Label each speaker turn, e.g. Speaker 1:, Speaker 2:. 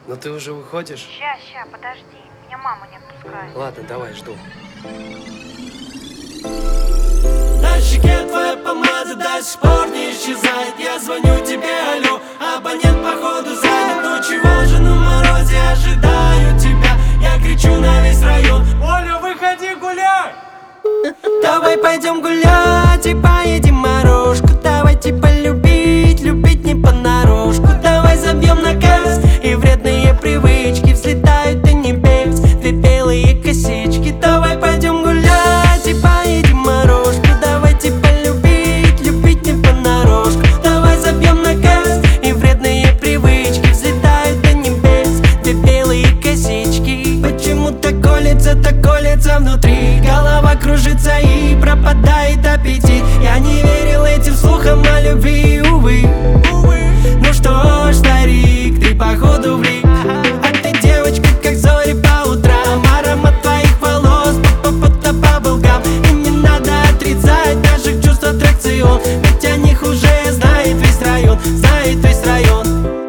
Speaker 1: Но ты уже выходишь?
Speaker 2: Ща, подожди. Меня мама не отпускает.
Speaker 1: Ладно, давай, жду.
Speaker 3: На щеке твоя помада до сих пор не исчезает. Я звоню тебе, алло, абонент походу занят. Ну чего же на морозе, ожидаю тебя. Я кричу на весь район: Оля, выходи гуляй! Давай пойдем гулять и поедем морожку. Давайте полюбить, любить не понарошку. Давай забьем на газ, и вредные привычки взлетают до небес. Две белые косички. Давай пойдем гулять и поедем морожку. Давайте полюбить, любить не понарошку. Давай забьем на газ, и вредные привычки взлетают до небес. Две белые косички. Почему-то колется внутри. Голова кружится и пропадает аппетит. Я не верил этим слухам о любви, увы. Ну что ж, старик, ты походу влип. А ты девочка, как зори по утрам. Аромат твоих волос, будто баблгам. И не надо отрицать наших чувств аттракцион. Ведь о них уже знает весь район, знает весь район.